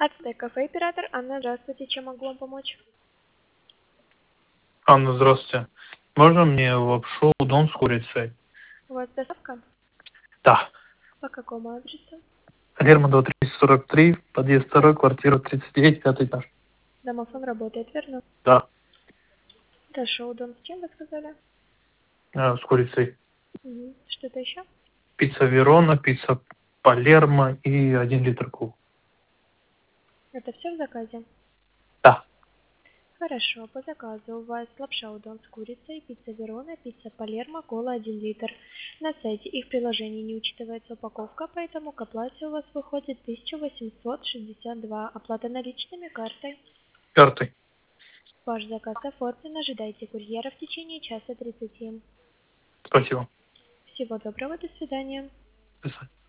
Ацтек кафе, оператор Анна, здравствуйте, чем могу вам помочь? Анна, здравствуйте. Можно мне лапшу удон с курицей? У вас доставка? Да. По какому адресу? Лермонтова 343, подъезд 2, квартира 39, 5 этаж. Домофон работает, верно? Да, Хорошо, удон с чем вы сказали? с курицей. Угу. Что-то еще? Пицца Верона, пицца Палермо и 1 литр колы. Это все в заказе? Да. Хорошо, по заказу у вас лапша удон с курицей, пицца Верона, пицца Палермо, кола 1 литр. На сайте их приложений не учитывается упаковка, поэтому к оплате у вас выходит 1862. Оплата наличными, картой. Картой. Ваш заказ оформлен, ожидайте курьера в течение часа 30. Спасибо. Всего доброго, до свидания. До свидания.